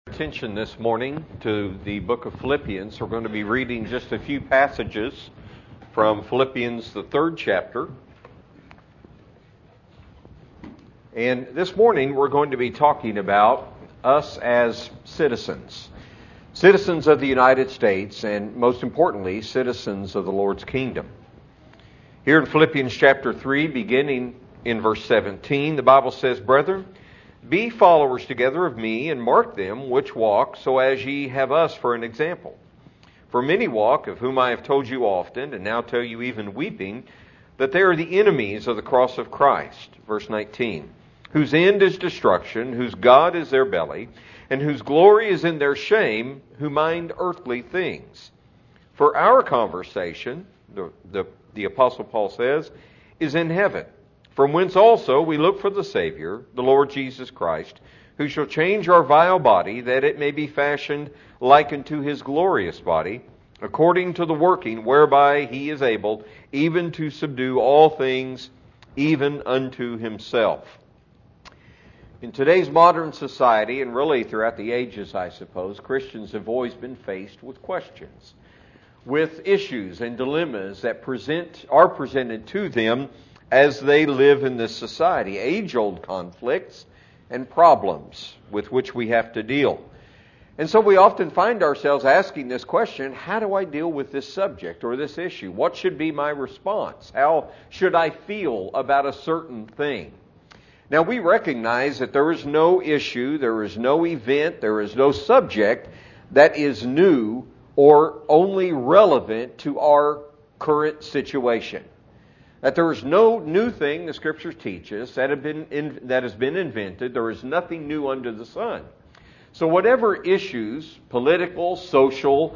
Attention this morning to the book of Philippians. We're going to be reading just a few passages from Philippians, the 3rd chapter. And this morning we're going to be talking about us as citizens. Citizens of the United States, and most importantly, citizens of the Lord's kingdom. Here in Philippians chapter 3, beginning in verse 17, the Bible says, "Brethren, be followers together of me, and mark them which walk, so as ye have us for an example. For many walk, of whom I have told you often, and now tell you even weeping, that they are the enemies of the cross of Christ." Verse 19, "Whose end is destruction, whose God is their belly, and whose glory is in their shame, who mind earthly things. For our conversation," the Apostle Paul says, "is in heaven, from whence also we look for the Savior, the Lord Jesus Christ, who shall change our vile body, that it may be fashioned like unto his glorious body, according to the working whereby he is able even to subdue all things, even unto himself." In today's modern society, and really throughout the ages, I suppose, Christians have always been faced with questions, with issues and dilemmas that are presented to them as they live in this society, age-old conflicts and problems with which we have to deal. And so we often find ourselves asking this question: how do I deal with this subject or this issue? What should be my response? How should I feel about a certain thing? Now, we recognize that there is no issue, there is no event, there is no subject that is new or only relevant to our current situation. That there is no new thing, the Scriptures teach us, that has been invented. There is nothing new under the sun. So whatever issues, political, social,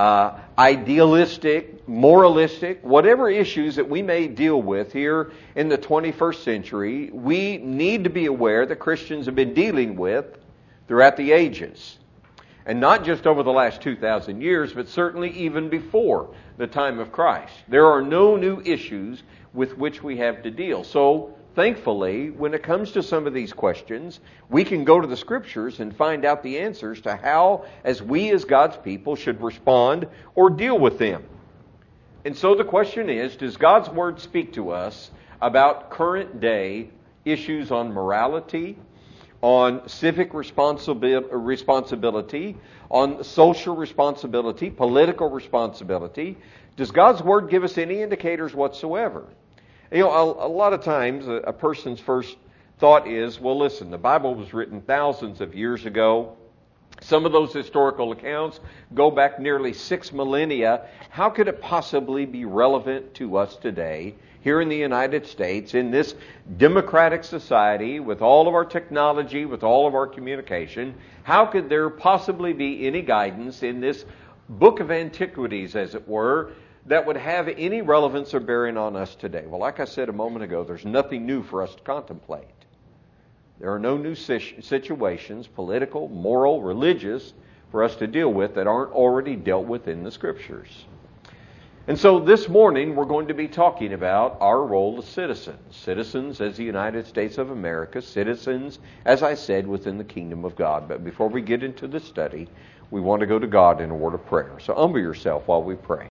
idealistic, moralistic, whatever issues that we may deal with here in the 21st century, we need to be aware that Christians have been dealing with throughout the ages. And not just over the last 2,000 years, but certainly even before the time of Christ. There are no new issues with which we have to deal. So, thankfully, when it comes to some of these questions, we can go to the Scriptures and find out the answers to how, as we as God's people, should respond or deal with them. And so the question is, does God's Word speak to us about current day issues on morality, on civic responsibility, on social responsibility, political responsibility? Does God's Word give us any indicators whatsoever? You know, a lot of times a person's first thought is, well, listen, the Bible was written thousands of years ago. Some of those historical accounts go back nearly 6 millennia. How could it possibly be relevant to us today, here in the United States, in this democratic society, with all of our technology, with all of our communication? How could there possibly be any guidance in this book of antiquities, as it were, that would have any relevance or bearing on us today? Well, like I said a moment ago, there's nothing new for us to contemplate. There are no new situations, political, moral, religious, for us to deal with that aren't already dealt with in the Scriptures. And so this morning we're going to be talking about our role as citizens. Citizens as the United States of America, citizens, as I said, within the kingdom of God. But before we get into the study, we want to go to God in a word of prayer. So humble yourself while we pray.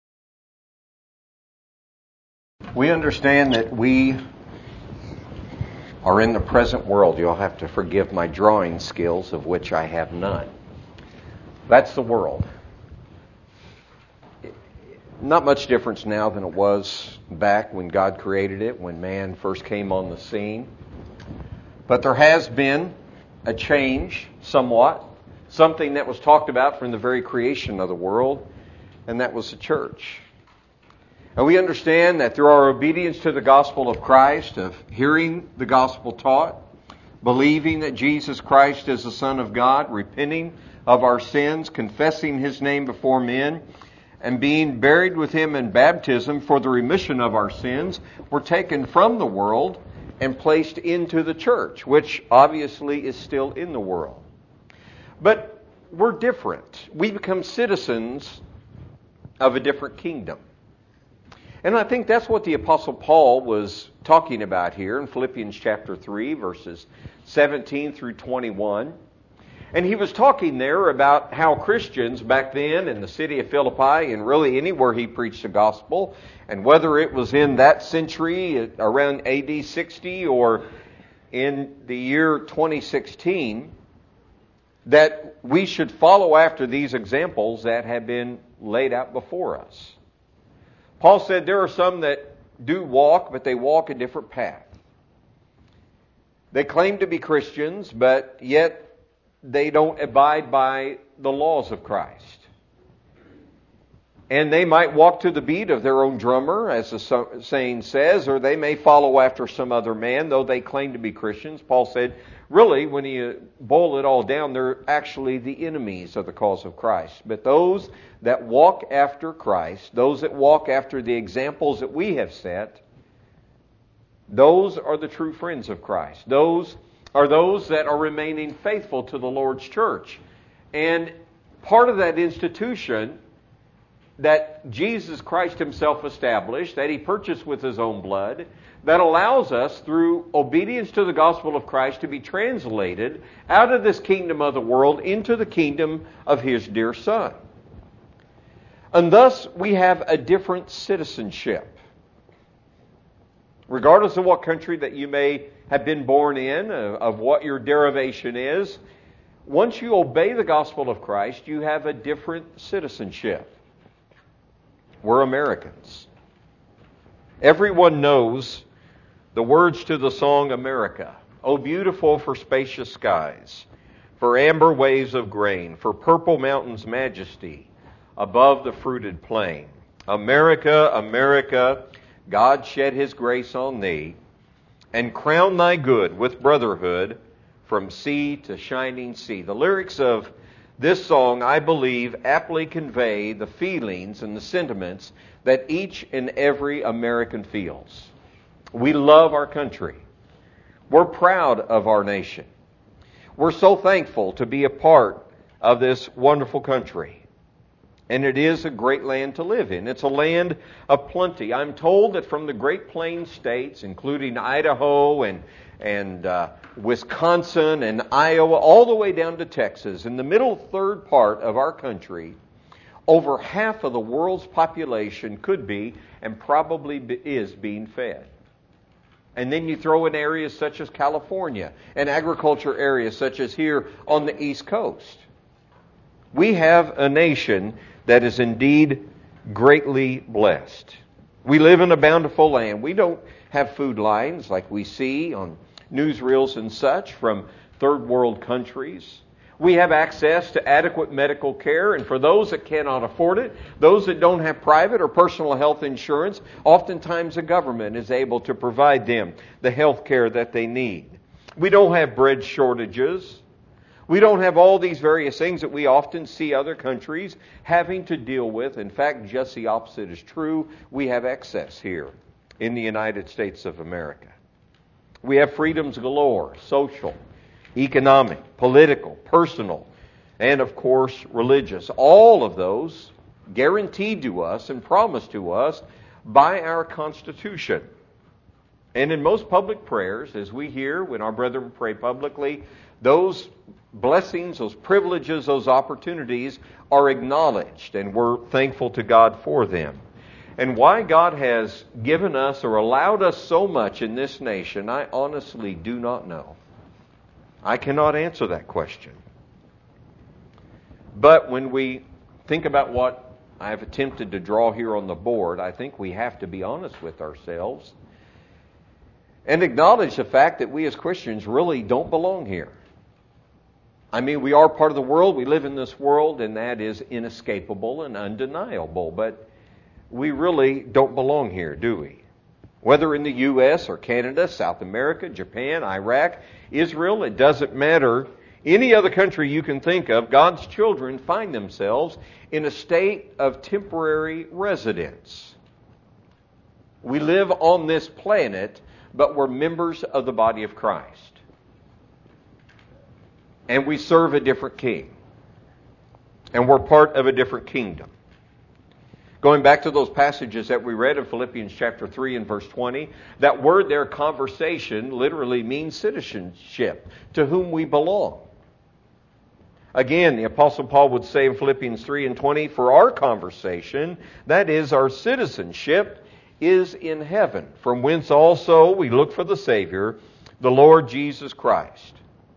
We understand that we are in the present world. You'll have to forgive my drawing skills, of which I have none. That's the world. Not much difference now than it was back when God created it, when man first came on the scene. But there has been a change somewhat, something that was talked about from the very creation of the world, and that was the church. And we understand that through our obedience to the gospel of Christ, of hearing the gospel taught, believing that Jesus Christ is the Son of God, repenting of our sins, confessing His name before men, and being buried with Him in baptism for the remission of our sins, we're taken from the world and placed into the church, which obviously is still in the world. But we're different. We become citizens of a different kingdom. And I think that's what the Apostle Paul was talking about here in Philippians chapter 3, verses 17 through 21. And he was talking there about how Christians back then in the city of Philippi and really anywhere he preached the gospel, and whether it was in that century around AD 60 or in the year 2016, that we should follow after these examples that have been laid out before us. Paul said there are some that do walk, but they walk a different path. They claim to be Christians, but yet they don't abide by the laws of Christ. And they might walk to the beat of their own drummer, as the saying says, or they may follow after some other man, though they claim to be Christians. Paul said, really, when you boil it all down, they're actually the enemies of the cause of Christ. But those that walk after Christ, those that walk after the examples that we have set, those are the true friends of Christ. Those are those that are remaining faithful to the Lord's church. And part of that institution that Jesus Christ Himself established, that He purchased with His own blood, that allows us, through obedience to the gospel of Christ, to be translated out of this kingdom of the world into the kingdom of His dear Son. And thus, we have a different citizenship. Regardless of what country that you may have been born in, of what your derivation is, once you obey the gospel of Christ, you have a different citizenship. We're Americans. Everyone knows the words to the song America. Oh, beautiful for spacious skies, for amber waves of grain, for purple mountains' majesty above the fruited plain. America, America, God shed His grace on thee, and crown thy good with brotherhood from sea to shining sea. The lyrics of this song, I believe, aptly convey the feelings and the sentiments that each and every American feels. We love our country. We're proud of our nation. We're so thankful to be a part of this wonderful country. And it is a great land to live in. It's a land of plenty. I'm told that from the Great Plains states, including Idaho and Wisconsin and Iowa, all the way down to Texas, in the middle third part of our country, over half of the world's population could be and probably is being fed. And then you throw in areas such as California and agriculture areas such as here on the East Coast. We have a nation that is indeed greatly blessed. We live in a bountiful land. We don't have food lines like we see on newsreels and such from third world countries. We have access to adequate medical care, and for those that cannot afford it, those that don't have private or personal health insurance, oftentimes the government is able to provide them the health care that they need. We don't have bread shortages. We don't have all these various things that we often see other countries having to deal with. In fact, just the opposite is true. We have excess here in the United States of America. We have freedoms galore, social, economic, political, personal, and of course, religious. All of those guaranteed to us and promised to us by our Constitution. And in most public prayers, as we hear when our brethren pray publicly, those blessings, those privileges, those opportunities are acknowledged, and we're thankful to God for them. And why God has given us or allowed us so much in this nation, I honestly do not know. I cannot answer that question. But when we think about what I've attempted to draw here on the board, I think we have to be honest with ourselves and acknowledge the fact that we as Christians really don't belong here. I mean, we are part of the world. We live in this world, and that is inescapable and undeniable. But we really don't belong here, do we? Whether in the U.S. or Canada, South America, Japan, Iraq, Israel, it doesn't matter. Any other country you can think of, God's children find themselves in a state of temporary residence. We live on this planet, but we're members of the body of Christ. And we serve a different king. And we're part of a different kingdom. Going back to those passages that we read in Philippians chapter 3 and verse 20, that word there, conversation, literally means citizenship, to whom we belong. Again, the Apostle Paul would say in Philippians 3:20, for our conversation, that is, our citizenship, is in heaven, from whence also we look for the Savior, the Lord Jesus Christ.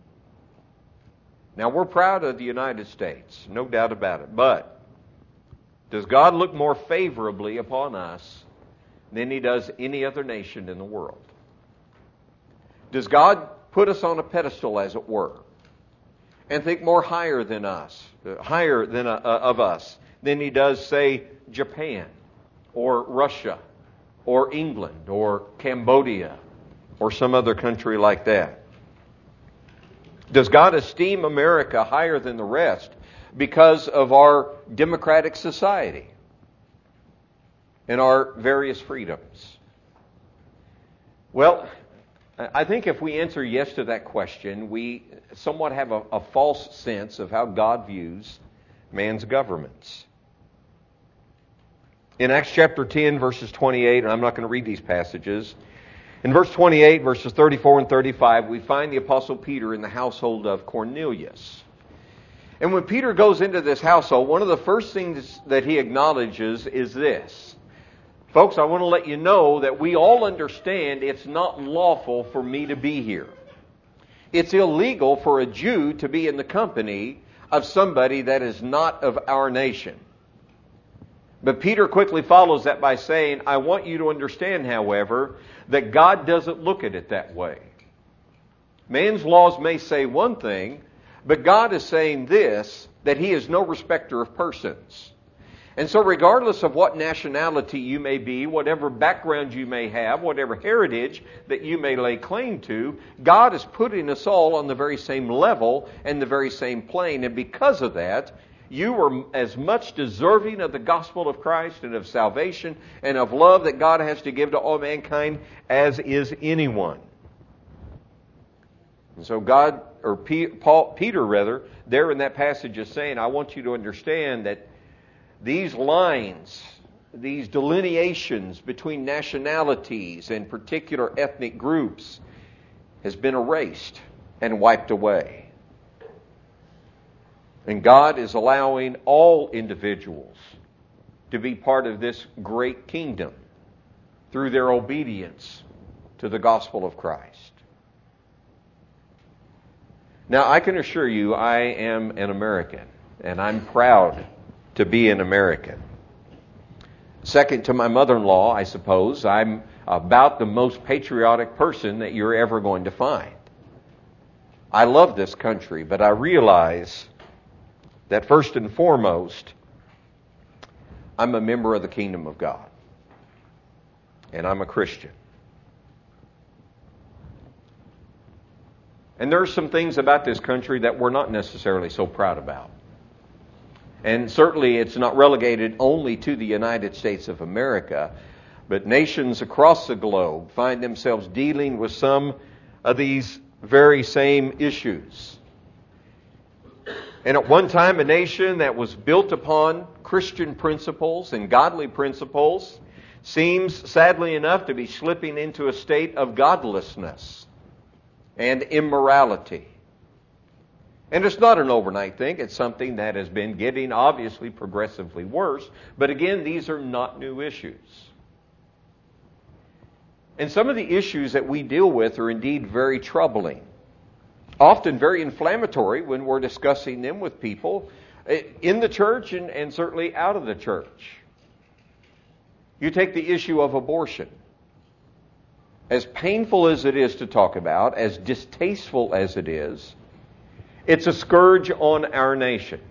Now, we're proud of the United States, no doubt about it. But does God look more favorably upon us than He does any other nation in the world? Does God put us on a pedestal, as it were, and think more higher than us, of us, than He does, say, Japan, or Russia, or England, or Cambodia, or some other country like that? Does God esteem America higher than the rest because of our democratic society and our various freedoms? Well, I think if we answer yes to that question, we somewhat have a false sense of how God views man's governments. In Acts chapter 10, verses 28, and I'm not going to read these passages, in verse 28, verses 34 and 35, we find the Apostle Peter in the household of Cornelius. And when Peter goes into this household, one of the first things that he acknowledges is this. Folks, I want to let you know that we all understand it's not lawful for me to be here. It's illegal for a Jew to be in the company of somebody that is not of our nation. But Peter quickly follows that by saying, I want you to understand, however, that God doesn't look at it that way. Man's laws may say one thing, but God is saying this, that He is no respecter of persons. And so regardless of what nationality you may be, whatever background you may have, whatever heritage that you may lay claim to, God is putting us all on the very same level and the very same plane. And because of that, you are as much deserving of the gospel of Christ and of salvation and of love that God has to give to all mankind as is anyone. And so Peter, there in that passage is saying, I want you to understand that these lines, these delineations between nationalities and particular ethnic groups has been erased and wiped away. And God is allowing all individuals to be part of this great kingdom through their obedience to the gospel of Christ. Now, I can assure you I am an American, and I'm proud to be an American. Second to my mother-in-law, I suppose, I'm about the most patriotic person that you're ever going to find. I love this country, but I realize that first and foremost, I'm a member of the kingdom of God. And I'm a Christian. And there are some things about this country that we're not necessarily so proud about. And certainly it's not relegated only to the United States of America, but nations across the globe find themselves dealing with some of these very same issues. And at one time, a nation that was built upon Christian principles and godly principles seems, sadly enough, to be slipping into a state of godlessness and immorality. And it's not an overnight thing. It's something that has been getting obviously progressively worse. But again, these are not new issues. And some of the issues that we deal with are indeed very troubling. Often very inflammatory when we're discussing them with people in the church and certainly out of the church. You take the issue of abortion. As painful as it is to talk about, as distasteful as it is, it's a scourge on our nation.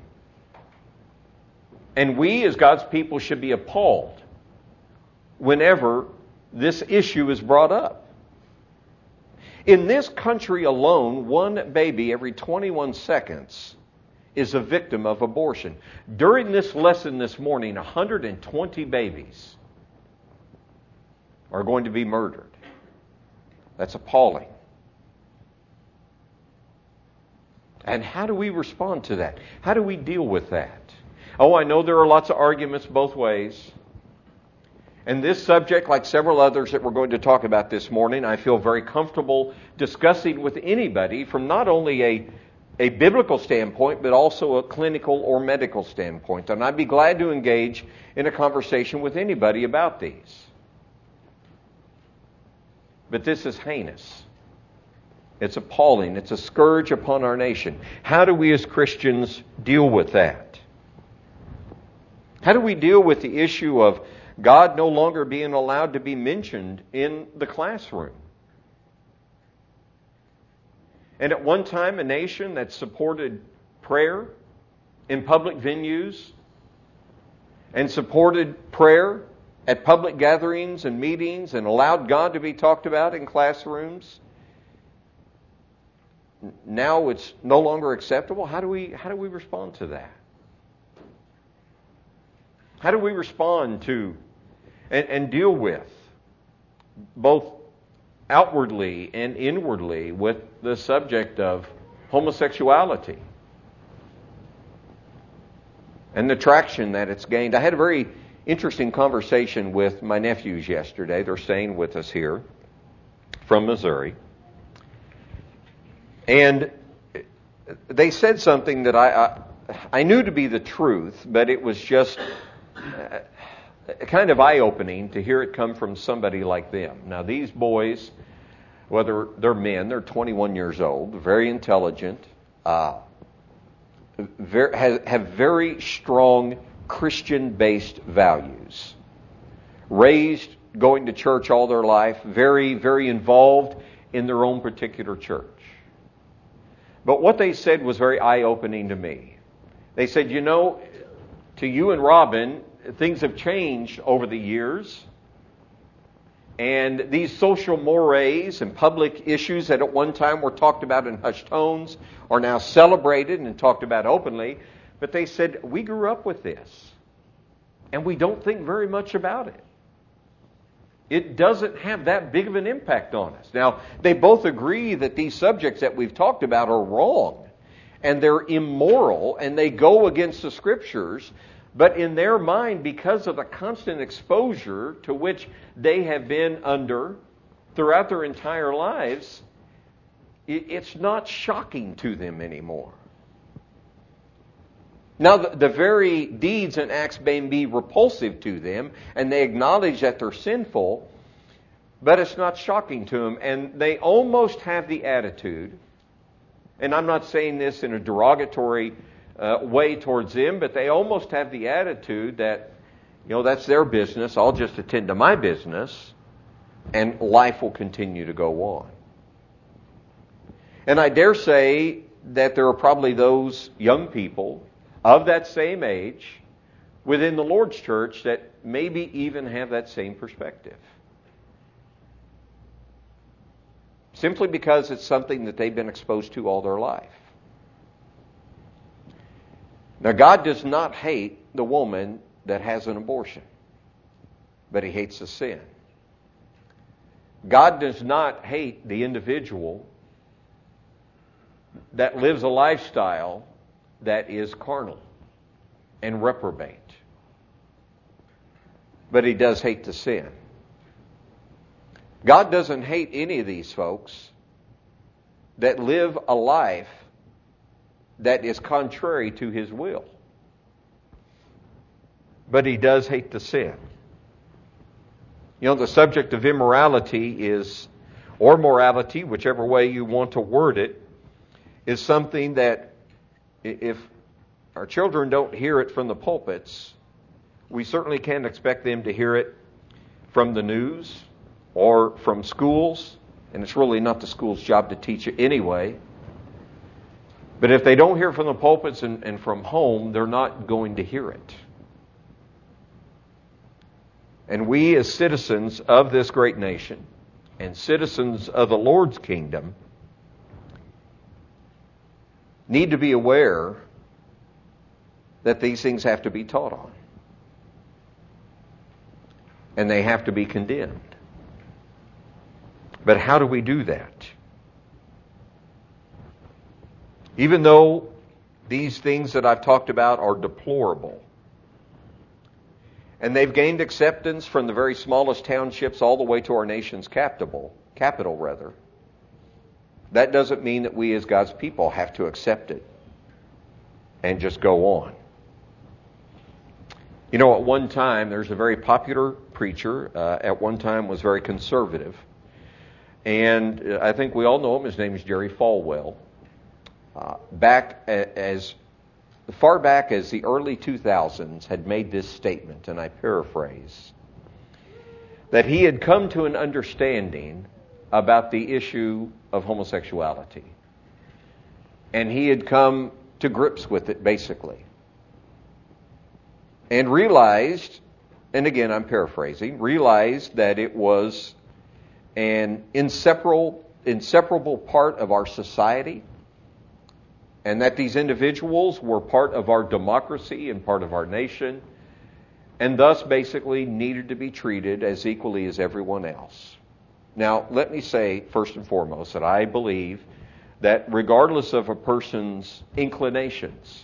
And we as God's people should be appalled whenever this issue is brought up. In this country alone, one baby every 21 seconds is a victim of abortion. During this lesson this morning, 120 babies are going to be murdered. That's appalling. And how do we respond to that? How do we deal with that? Oh, I know there are lots of arguments both ways. And this subject, like several others that we're going to talk about this morning, I feel very comfortable discussing with anybody from not only a biblical standpoint, but also a clinical or medical standpoint. And I'd be glad to engage in a conversation with anybody about these. But this is heinous. It's appalling. It's a scourge upon our nation. How do we as Christians deal with that? How do we deal with the issue of God no longer being allowed to be mentioned in the classroom? And at one time, a nation that supported prayer in public venues and supported prayer at public gatherings and meetings and allowed God to be talked about in classrooms, now it's no longer acceptable. How do we respond to that? How do we respond to and deal with both outwardly and inwardly with the subject of homosexuality and the traction that it's gained? I had a very interesting conversation with my nephews yesterday. They're staying with us here from Missouri. And they said something that I knew to be the truth, but it was just kind of eye-opening to hear it come from somebody like them. Now, these boys, whether they're men, they're 21 years old, very intelligent, have very strong Christian-based values, raised going to church all their life, very, very involved in their own particular church. But what they said was very eye-opening to me. They said, you know, to you and Robin, things have changed over the years. And these social mores and public issues that at one time were talked about in hushed tones are now celebrated and talked about openly. But they said, we grew up with this. And we don't think very much about it. It doesn't have that big of an impact on us. Now, they both agree that these subjects that we've talked about are wrong. And they're immoral. And they go against the Scriptures. But in their mind, because of the constant exposure to which they have been under throughout their entire lives, it's not shocking to them anymore. Now, the very deeds and acts may be repulsive to them, and they acknowledge that they're sinful, but it's not shocking to them. And they almost have the attitude, and I'm not saying this in a derogatory way towards them, but they almost have the attitude that, you know, that's their business, I'll just attend to my business, and life will continue to go on. And I dare say that there are probably those young people of that same age within the Lord's church that maybe even have that same perspective. Simply because it's something that they've been exposed to all their life. Now, God does not hate the woman that has an abortion, but He hates the sin. God does not hate the individual that lives a lifestyle that is carnal and reprobate, but He does hate the sin. God doesn't hate any of these folks that live a life that is contrary to His will. But He does hate the sin. You know, the subject of immorality is, or morality, whichever way you want to word it, is something that if our children don't hear it from the pulpits, we certainly can't expect them to hear it from the news or from schools. And it's really not the school's job to teach it anyway. But if they don't hear from the pulpits and from home, they're not going to hear it. And we as citizens of this great nation and citizens of the Lord's kingdom need to be aware that these things have to be taught on. And they have to be condemned. But how do we do that? Even though these things that I've talked about are deplorable, and they've gained acceptance from the very smallest townships all the way to our nation's capital, that doesn't mean that we as God's people have to accept it and just go on. You know, at one time, there's a very popular preacher, at one time was very conservative, and I think we all know him. His name is Jerry Falwell. As far back as the early 2000s, had made this statement, and I paraphrase, that he had come to an understanding about the issue of homosexuality. And he had come to grips with it, basically. And realized, and again I'm paraphrasing, realized that it was an inseparable part of our society, and that these individuals were part of our democracy and part of our nation, and thus basically needed to be treated as equally as everyone else. Now, let me say first and foremost that I believe that regardless of a person's inclinations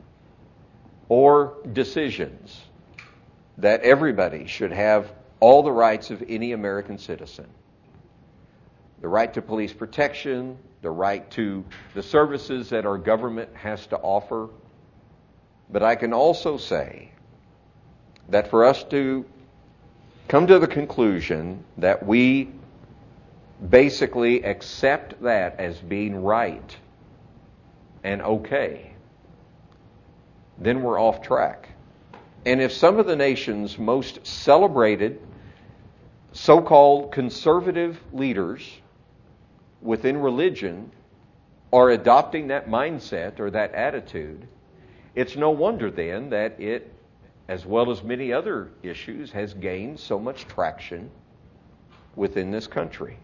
or decisions, that everybody should have all the rights of any American citizen. The right to police protection, the right to the services that our government has to offer. But I can also say that for us to come to the conclusion that we basically accept that as being right and okay, then we're off track. And if some of the nation's most celebrated so-called conservative leaders within religion are adopting that mindset or that attitude, it's no wonder then that it, as well as many other issues, has gained so much traction within this country.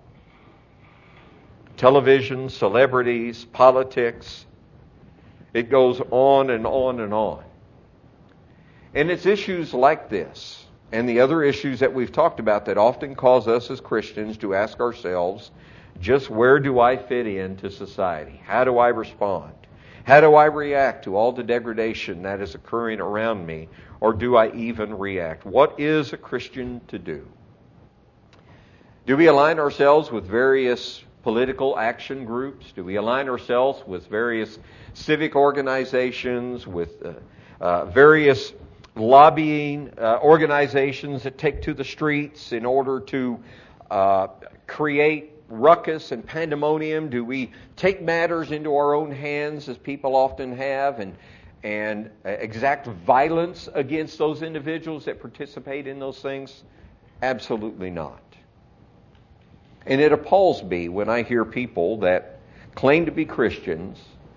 Television, celebrities, politics, it goes on and on and on. And it's issues like this and the other issues that we've talked about that often cause us as Christians to ask ourselves, just where do I fit into society? How do I respond? How do I react to all the degradation that is occurring around me? Or do I even react? What is a Christian to do? Do we align ourselves with various political action groups? Do we align ourselves with various civic organizations, with various lobbying organizations that take to the streets in order to create ruckus and pandemonium? Do we take matters into our own hands, as people often have, and exact violence against those individuals that participate in those things? Absolutely not. And it appalls me when I hear people that claim to be Christians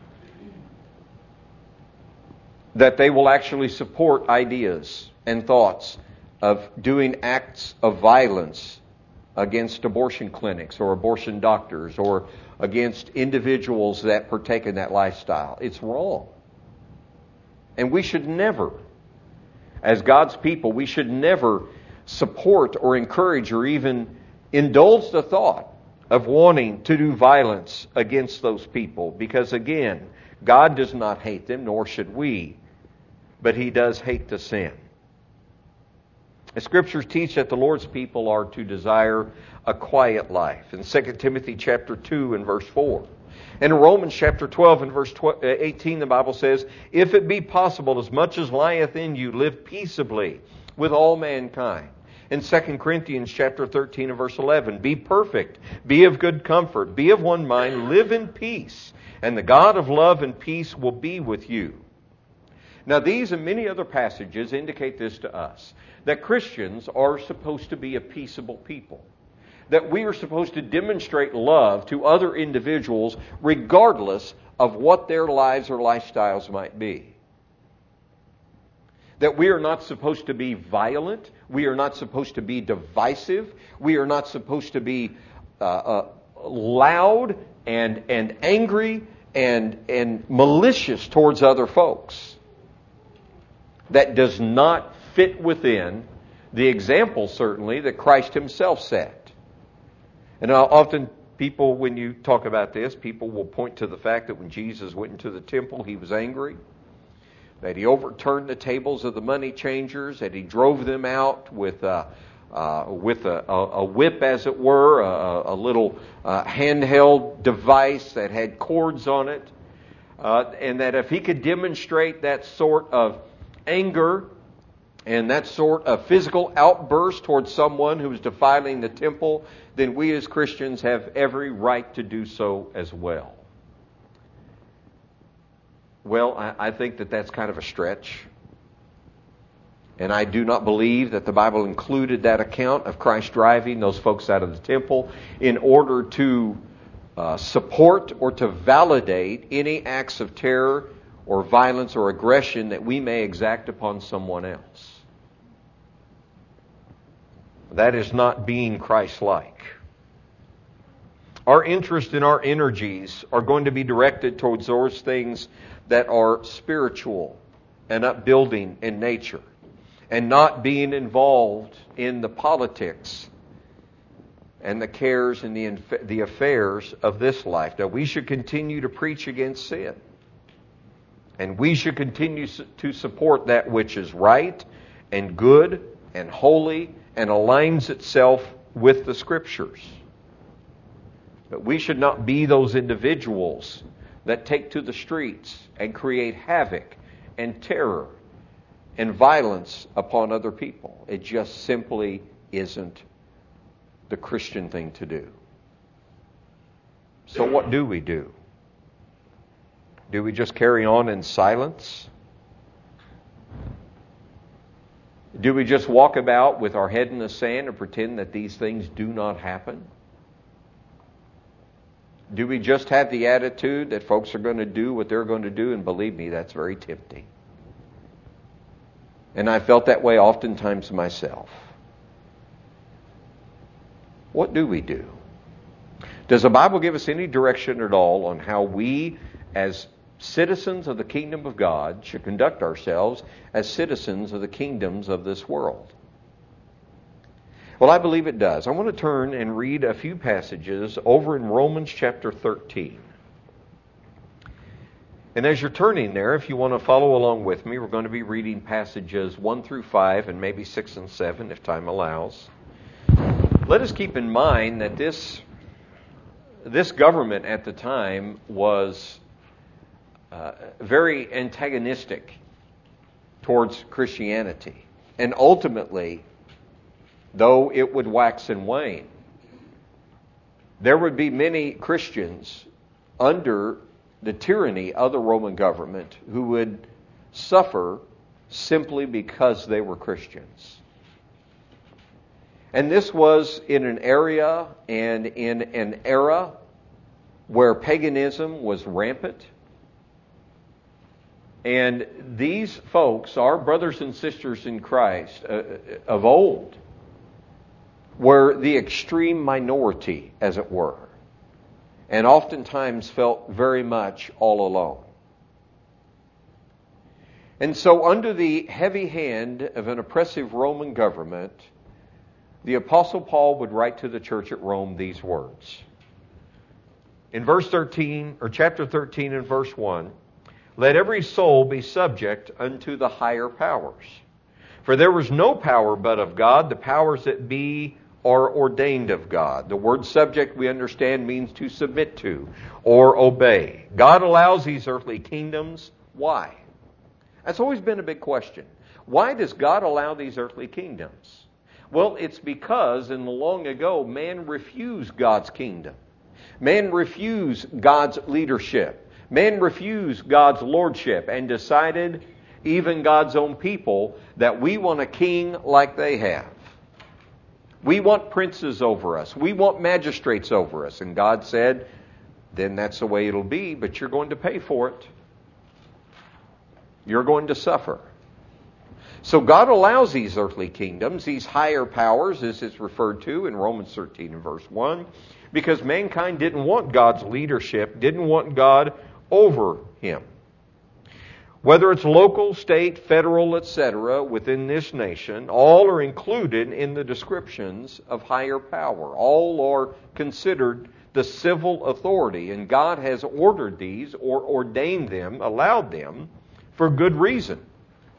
that they will actually support ideas and thoughts of doing acts of violence against abortion clinics or abortion doctors or against individuals that partake in that lifestyle. It's wrong. And we should never, as God's people, we should never support or encourage or even indulge the thought of wanting to do violence against those people, because again, God does not hate them, nor should we, but He does hate the sin. The Scriptures teach that the Lord's people are to desire a quiet life. In 2 Timothy chapter 2 and verse 4. And in Romans chapter 12 and verse 18, the Bible says, "If it be possible, as much as lieth in you, live peaceably with all mankind." In 2 Corinthians chapter 13 and verse 11, "Be perfect, be of good comfort, be of one mind, live in peace, and the God of love and peace will be with you." Now these and many other passages indicate this to us, that Christians are supposed to be a peaceable people. That we are supposed to demonstrate love to other individuals regardless of what their lives or lifestyles might be. That we are not supposed to be violent. We are not supposed to be divisive. We are not supposed to be loud and angry and malicious towards other folks. That does not fit within the example, certainly, that Christ Himself set. And often people, when you talk about this, people will point to the fact that when Jesus went into the temple, He was angry, that He overturned the tables of the money changers, that He drove them out with with a whip, as it were, a little handheld device that had cords on it. And that if he could demonstrate that sort of anger and that sort of physical outburst towards someone who was defiling the temple, then we as Christians have every right to do so as well. Well, I think that that's kind of a stretch. And I do not believe that the Bible included that account of Christ driving those folks out of the temple in order to support or to validate any acts of terror or violence or aggression that we may exact upon someone else. That is not being Christ-like. Our interest and our energies are going to be directed towards those things that are spiritual and upbuilding in nature, and not being involved in the politics and the cares and the affairs of this life. Now, we should continue to preach against sin. And we should continue to support that which is right and good and holy and aligns itself with the Scriptures. But we should not be those individuals that take to the streets and create havoc and terror and violence upon other people. It just simply isn't the Christian thing to do. So what do we do? Do we just carry on in silence? Do we just walk about with our head in the sand and pretend that these things do not happen? Do we just have the attitude that folks are going to do what they're going to do? And believe me, that's very tempting. And I felt that way oftentimes myself. What do we do? Does the Bible give us any direction at all on how we, as citizens of the kingdom of God, should conduct ourselves as citizens of the kingdoms of this world? Well, I believe it does. I want to turn and read a few passages over in Romans chapter 13. And as you're turning there, if you want to follow along with me, we're going to be reading passages 1 through 5 and maybe 6 and 7 if time allows. Let us keep in mind that this government at the time was very antagonistic towards Christianity. And ultimately, though it would wax and wane, there would be many Christians under the tyranny of the Roman government who would suffer simply because they were Christians. And this was in an area and in an era where paganism was rampant. And these folks, our brothers and sisters in Christ of old, were the extreme minority, as it were, and oftentimes felt very much all alone. And so under the heavy hand of an oppressive Roman government, the Apostle Paul would write to the church at Rome these words. In verse 13, or chapter 13 and verse 1, let every soul be subject unto the higher powers. For there was no power but of God, the powers that be are ordained of God. The word subject, we understand, means to submit to or obey. God allows these earthly kingdoms. Why? That's always been a big question. Why does God allow these earthly kingdoms? Well, it's because in the long ago, man refused God's kingdom. Man refused God's leadership. Man refused God's lordship and decided, even God's own people, that we want a king like they have. We want princes over us. We want magistrates over us. And God said, then that's the way it'll be, but you're going to pay for it. You're going to suffer. So God allows these earthly kingdoms, these higher powers, as it's referred to in Romans 13 and verse 1, because mankind didn't want God's leadership, didn't want God over him. Whether it's local, state, federal, etc., within this nation, all are included in the descriptions of higher power. All are considered the civil authority, and God has ordered these or ordained them, allowed them, for good reason.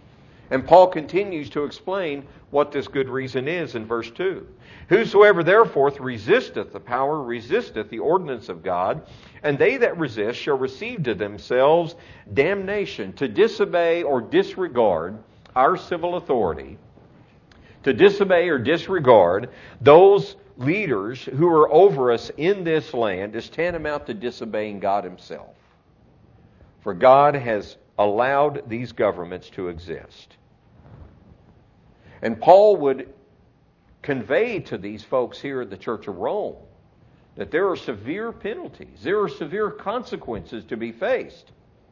And Paul continues to explain what this good reason is in verse 2. Whosoever therefore resisteth the power, resisteth the ordinance of God, and they that resist shall receive to themselves damnation. To disobey or disregard our civil authority, to disobey or disregard those leaders who are over us in this land, is tantamount to disobeying God Himself. For God has allowed these governments to exist. And Paul would convey to these folks here at the Church of Rome that there are severe penalties, there are severe consequences to be faced.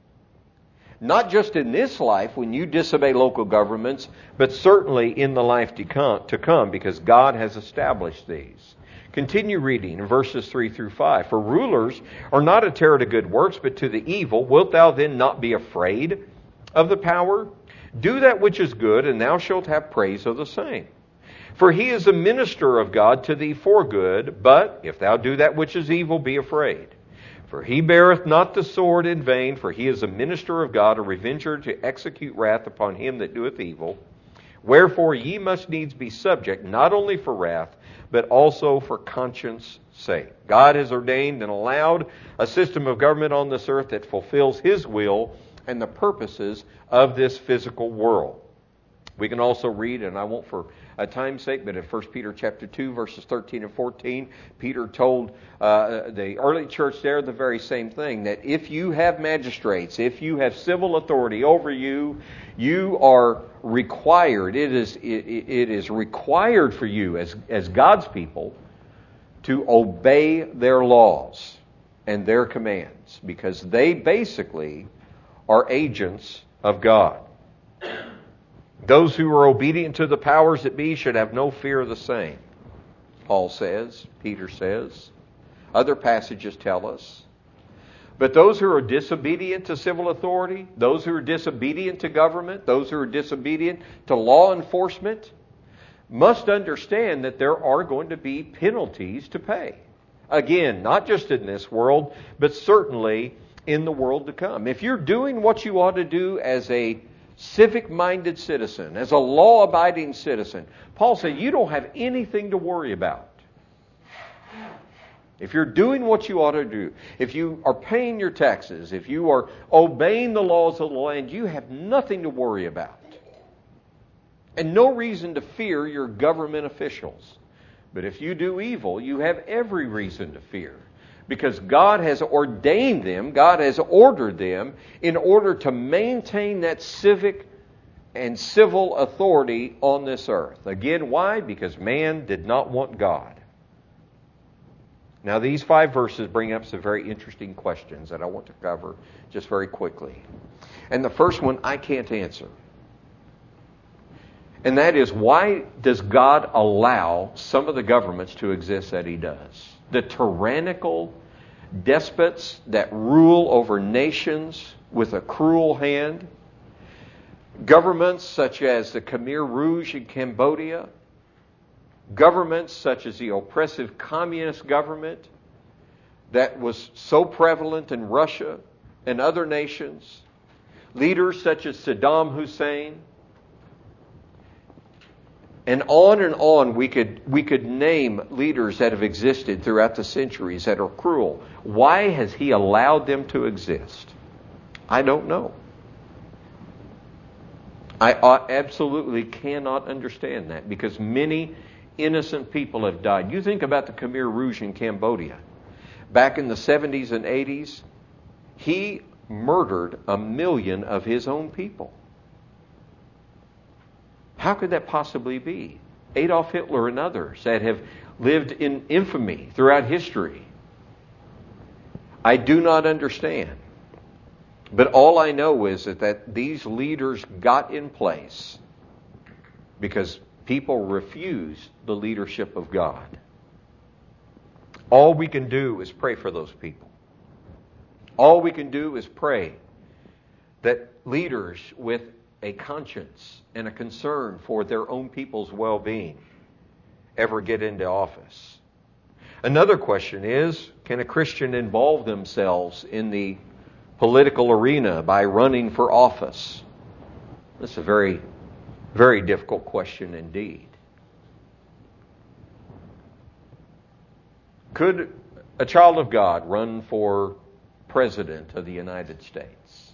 Not just in this life when you disobey local governments, but certainly in the life to come, because God has established these. Continue reading in verses 3 through 5. For rulers are not a terror to good works, but to the evil. Wilt thou then not be afraid of the power? Do that which is good, and thou shalt have praise of the same. For he is a minister of God to thee for good, but if thou do that which is evil, be afraid. For he beareth not the sword in vain, for he is a minister of God, a revenger to execute wrath upon him that doeth evil. Wherefore ye must needs be subject, not only for wrath, but also for conscience sake. God has ordained and allowed a system of government on this earth that fulfills His will and the purposes of this physical world. We can also read, and I won't for a time's sake, but in 1 Peter chapter 2, verses 13 and 14, Peter told the early church there the very same thing, that if you have magistrates, if you have civil authority over you, you are required, it is required for you as God's people to obey their laws and their commands, because they basically are agents of God. Those who are obedient to the powers that be should have no fear of the same. Paul says, Peter says, other passages tell us. But those who are disobedient to civil authority, those who are disobedient to government, those who are disobedient to law enforcement, must understand that there are going to be penalties to pay. Again, not just in this world, but certainly in the world to come. If you're doing what you ought to do as a civic-minded citizen, as a law-abiding citizen, Paul said you don't have anything to worry about. If you're doing what you ought to do, if you are paying your taxes, if you are obeying the laws of the land, you have nothing to worry about. And no reason to fear your government officials. But if you do evil, you have every reason to fear. Because God has ordained them, God has ordered them in order to maintain that civic and civil authority on this earth. Again, why? Because man did not want God. Now, these 5 verses bring up some very interesting questions that I want to cover just very quickly. And the first one I can't answer. And that is, why does God allow some of the governments to exist that He does? The tyrannical despots that rule over nations with a cruel hand. Governments such as the Khmer Rouge in Cambodia. Governments such as the oppressive communist government that was so prevalent in Russia and other nations. Leaders such as Saddam Hussein. And on we could name leaders that have existed throughout the centuries that are cruel. Why has He allowed them to exist? I don't know. I absolutely cannot understand that, because many innocent people have died. You think about the Khmer Rouge in Cambodia. Back in the 70s and 80s, he murdered 1 million of his own people. How could that possibly be? Adolf Hitler and others that have lived in infamy throughout history. I do not understand. But all I know is that these leaders got in place because people refused the leadership of God. All we can do is pray for those people. All we can do is pray that leaders with a conscience and a concern for their own people's well-being ever get into office. Another question is, can a Christian involve themselves in the political arena by running for office? That's a very Very difficult question indeed. Could a child of God run for President of the United States?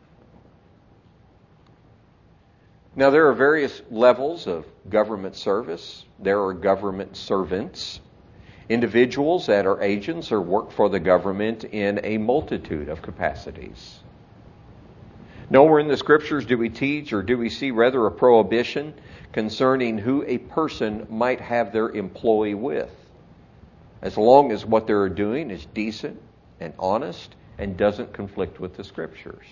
Now, there are various levels of government service. There are government servants, individuals that are agents or work for the government in a multitude of capacities. Nowhere in the Scriptures do we teach or do we see rather a prohibition concerning who a person might have their employee with, as long as what they're doing is decent and honest and doesn't conflict with the Scriptures.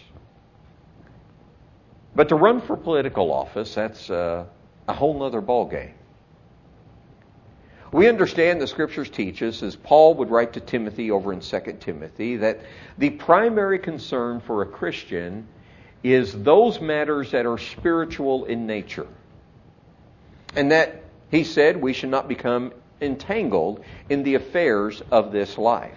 But to run for political office, that's a whole other ballgame. We understand the Scriptures teach us, as Paul would write to Timothy over in 2 Timothy, that the primary concern for a Christian is those matters that are spiritual in nature. And that, he said, we should not become entangled in the affairs of this life.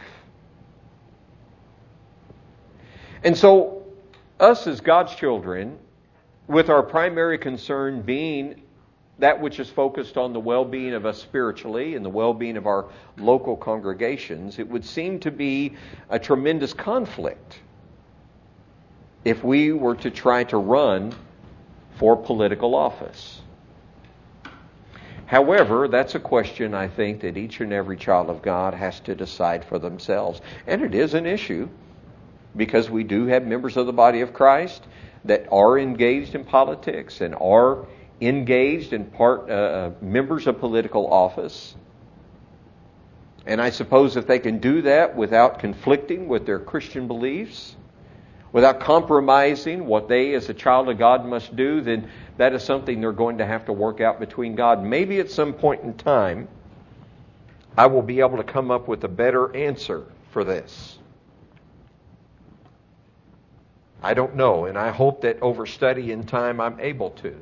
And so, us as God's children, with our primary concern being that which is focused on the well-being of us spiritually and the well-being of our local congregations, it would seem to be a tremendous conflict if we were to try to run for political office. However, that's a question I think that each and every child of God has to decide for themselves. And it is an issue, because we do have members of the body of Christ that are engaged in politics and are engaged in members of political office. And I suppose if they can do that without conflicting with their Christian beliefs, without compromising what they as a child of God must do, then that is something they're going to have to work out between God. Maybe at some point in time, I will be able to come up with a better answer for this. I don't know, and I hope that over study and time I'm able to.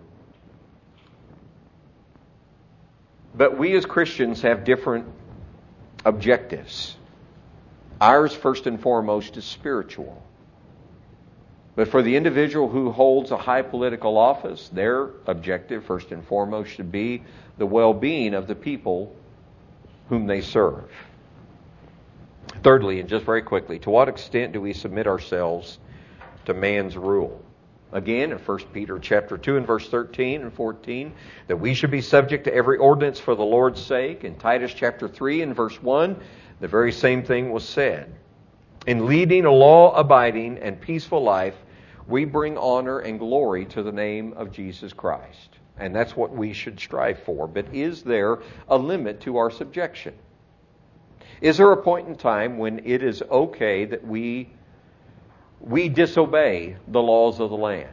But we as Christians have different objectives. Ours, first and foremost, is spiritual. But for the individual who holds a high political office, their objective, first and foremost, should be the well-being of the people whom they serve. Thirdly, and just very quickly, to what extent do we submit ourselves to man's rule? Again, in 1 Peter chapter 2 and verse 13 and 14, that we should be subject to every ordinance for the Lord's sake. In Titus chapter 3 and verse 1, the very same thing was said. In leading a law-abiding and peaceful life, we bring honor and glory to the name of Jesus Christ. And that's what we should strive for. But is there a limit to our subjection? Is there a point in time when it is okay that we disobey the laws of the land?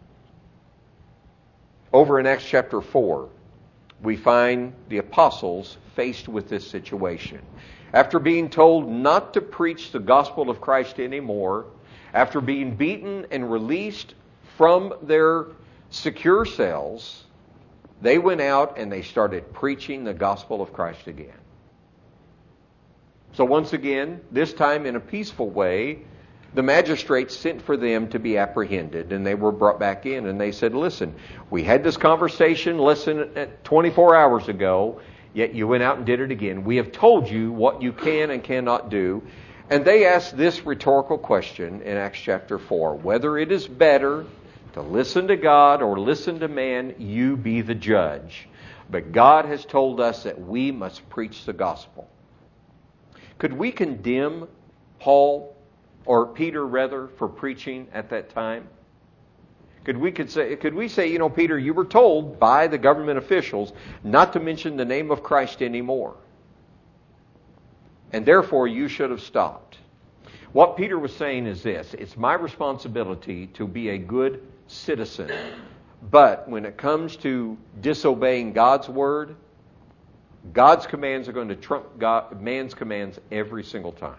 Over in Acts chapter 4, we find the apostles faced with this situation. After being told not to preach the gospel of Christ anymore, after being beaten and released from their secure cells, they went out and they started preaching the gospel of Christ again. So once again, this time in a peaceful way, the magistrates sent for them to be apprehended, and they were brought back in, and they said, listen, we had this conversation less than 24 hours ago, yet you went out and did it again. We have told you what you can and cannot do. And they asked this rhetorical question in Acts chapter 4, whether it is better to listen to God or listen to man, you be the judge. But God has told us that we must preach the gospel. Could we condemn Paul, or Peter rather, for preaching at that time? Could we say, Peter, you were told by the government officials not to mention the name of Christ anymore, and therefore you should have stopped. What Peter was saying is this: it's my responsibility to be a good citizen, but when it comes to disobeying God's word, God's commands are going to trump man's commands every single time.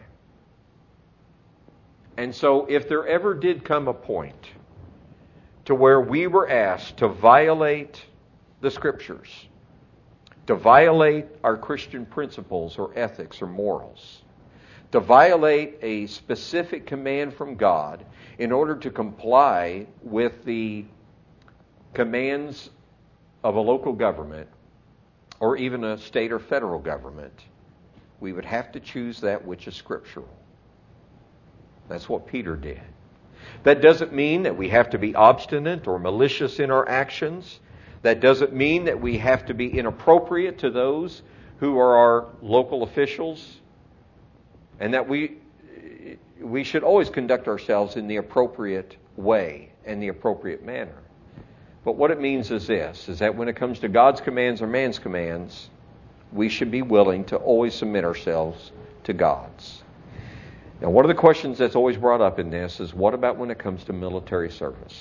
And so if there ever did come a point to where we were asked to violate the Scriptures, to violate our Christian principles or ethics or morals, to violate a specific command from God in order to comply with the commands of a local government or even a state or federal government, we would have to choose that which is scriptural. That's what Peter did. That doesn't mean that we have to be obstinate or malicious in our actions. That doesn't mean that we have to be inappropriate to those who are our local officials, and that we should always conduct ourselves in the appropriate way and the appropriate manner. But what it means is this, is that when it comes to God's commands or man's commands, we should be willing to always submit ourselves to God's. Now, one of the questions that's always brought up in this is, what about when it comes to military service?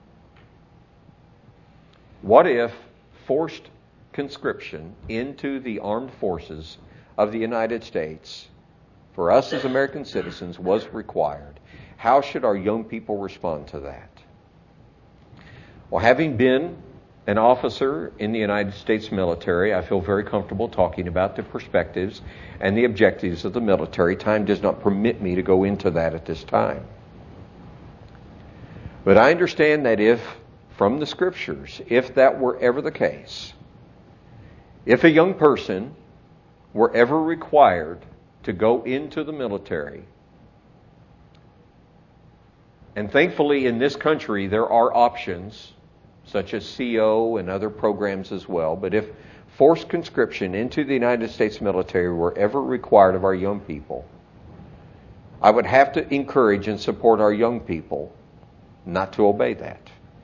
What if forced conscription into the armed forces of the United States for us as American citizens was required? How should our young people respond to that? Well, having been an officer in the United States military, I feel very comfortable talking about the perspectives and the objectives of the military. Time does not permit me to go into that at this time. But I understand that if, from the Scriptures, if that were ever the case, if a young person were ever required to go into the military, and thankfully in this country there are options such as CO and other programs as well, but if forced conscription into the United States military were ever required of our young people, I would have to encourage and support our young people not to obey that.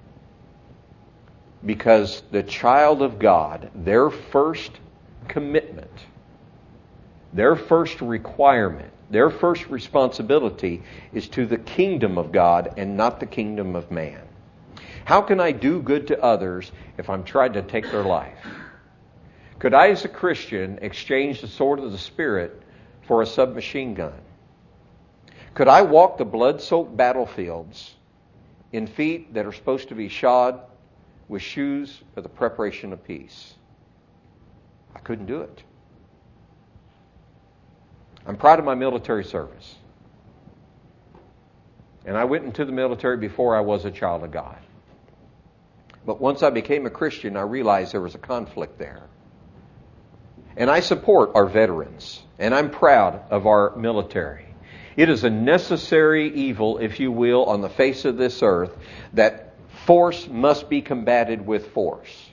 Because the child of God, their first commitment, their first requirement, their first responsibility is to the kingdom of God and not the kingdom of man. How can I do good to others if I'm trying to take their life? Could I, as a Christian, exchange the sword of the Spirit for a submachine gun? Could I walk the blood-soaked battlefields in feet that are supposed to be shod with shoes for the preparation of peace? I couldn't do it. I'm proud of my military service. And I went into the military before I was a child of God. But once I became a Christian, I realized there was a conflict there. And I support our veterans, and I'm proud of our military. It is a necessary evil, if you will, on the face of this earth, that force must be combated with force.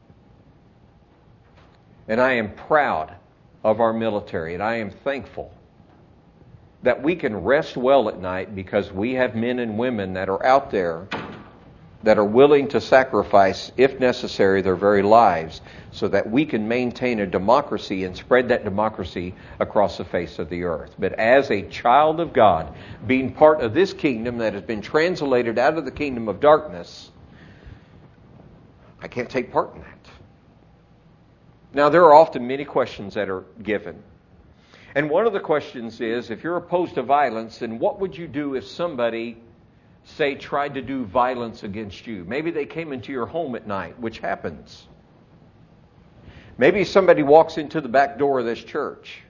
And I am proud of our military, and I am thankful that we can rest well at night because we have men and women that are out there that are willing to sacrifice, if necessary, their very lives so that we can maintain a democracy and spread that democracy across the face of the earth. But as a child of God, being part of this kingdom that has been translated out of the kingdom of darkness, I can't take part in that. Now, there are often many questions that are given. And one of the questions is, if you're opposed to violence, then what would you do if somebody, say, tried to do violence against you? Maybe they came into your home at night, which happens. Maybe somebody walks into the back door of this church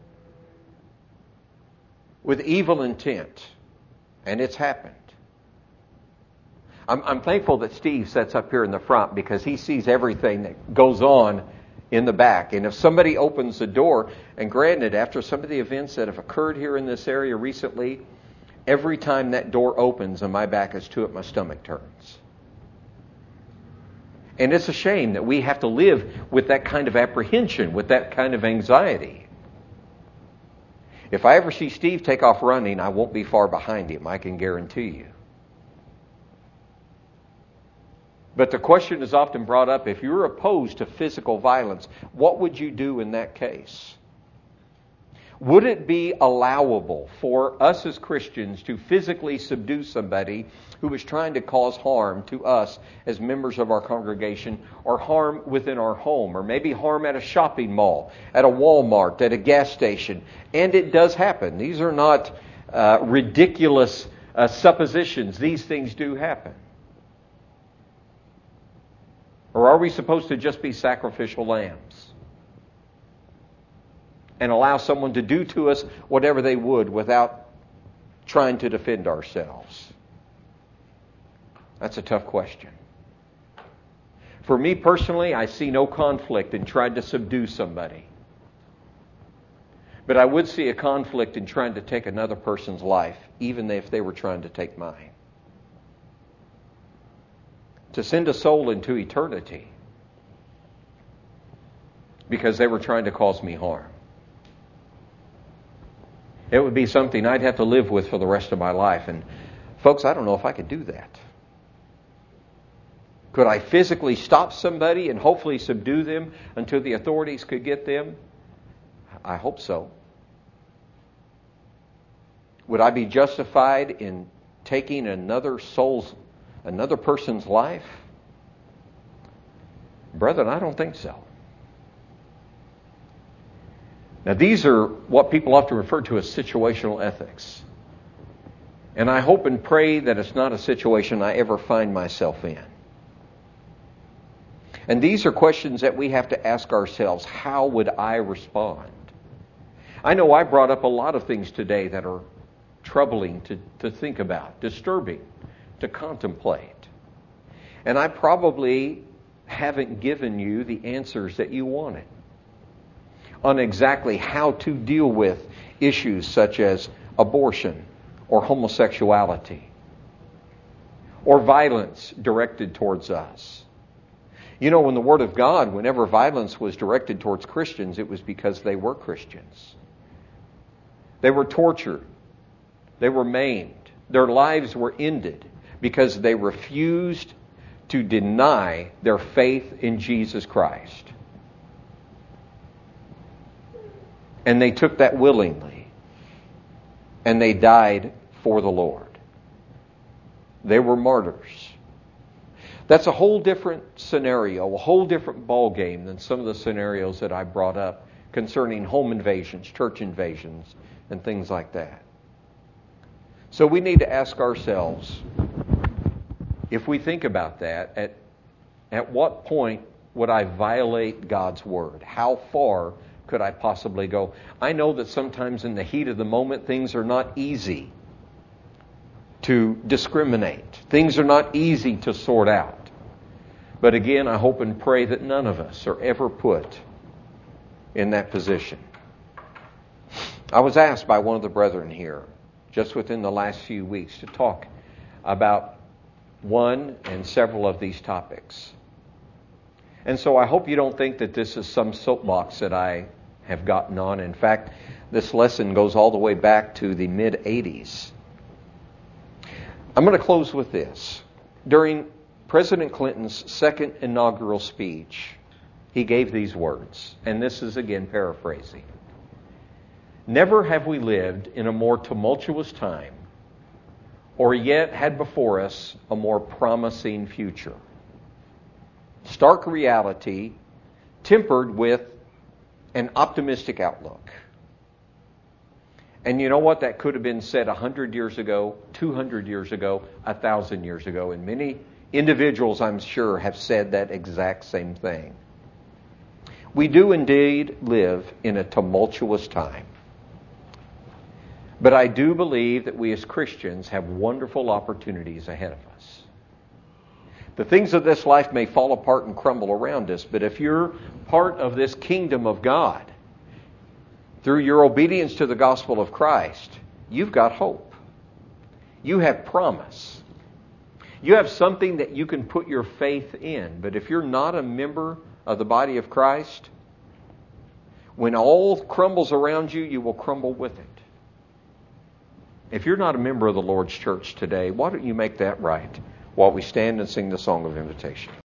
with evil intent, and it's happened. I'm thankful that Steve sits up here in the front because he sees everything that goes on in the back. And if somebody opens the door, and granted, after some of the events that have occurred here in this area recently, every time that door opens and my back is to it, my stomach turns. And it's a shame that we have to live with that kind of apprehension, with that kind of anxiety. If I ever see Steve take off running, I won't be far behind him, I can guarantee you. But the question is often brought up, if you're opposed to physical violence, what would you do in that case? Would it be allowable for us as Christians to physically subdue somebody who is trying to cause harm to us as members of our congregation, or harm within our home, or maybe harm at a shopping mall, at a Walmart, at a gas station? And it does happen. These are not ridiculous suppositions. These things do happen. Or are we supposed to just be sacrificial lambs and allow someone to do to us whatever they would without trying to defend ourselves? That's a tough question. For me personally, I see no conflict in trying to subdue somebody. But I would see a conflict in trying to take another person's life, even if they were trying to take mine. To send a soul into eternity because they were trying to cause me harm. It would be something I'd have to live with for the rest of my life. And folks, I don't know if I could do that. Could I physically stop somebody and hopefully subdue them until the authorities could get them? I hope so. Would I be justified in taking another person's life? Brethren, I don't think so. Now, these are what people often refer to as situational ethics. And I hope and pray that it's not a situation I ever find myself in. And these are questions that we have to ask ourselves. How would I respond? I know I brought up a lot of things today that are troubling to think about, disturbing to contemplate. And I probably haven't given you the answers that you wanted on exactly how to deal with issues such as abortion or homosexuality or violence directed towards us. You know, in the Word of God, whenever violence was directed towards Christians, it was because they were Christians. They were tortured. They were maimed. Their lives were ended because they refused to deny their faith in Jesus Christ. And they took that willingly. And they died for the Lord. They were martyrs. That's a whole different scenario, a whole different ball game than some of the scenarios that I brought up concerning home invasions, church invasions, and things like that. So we need to ask ourselves, if we think about that, at what point would I violate God's Word? How far could I possibly go? I know that sometimes in the heat of the moment, things are not easy to discriminate. Things are not easy to sort out. But again, I hope and pray that none of us are ever put in that position. I was asked by one of the brethren here, just within the last few weeks, to talk about one and several of these topics. And so I hope you don't think that this is some soapbox that I have gotten on. In fact, this lesson goes all the way back to the mid-'80s. I'm going to close with this. During President Clinton's second inaugural speech, he gave these words, and this is again paraphrasing. Never have we lived in a more tumultuous time, or yet had before us a more promising future. Stark reality tempered with an optimistic outlook. And you know what? That could have been said 100 years ago, 200 years ago, 1,000 years ago. And many individuals, I'm sure, have said that exact same thing. We do indeed live in a tumultuous time. But I do believe that we as Christians have wonderful opportunities ahead of us. The things of this life may fall apart and crumble around us, but if you're part of this kingdom of God, through your obedience to the gospel of Christ, you've got hope. You have promise. You have something that you can put your faith in. But if you're not a member of the body of Christ, when all crumbles around you, you will crumble with it. If you're not a member of the Lord's church today, why don't you make that right while we stand and sing the song of invitation?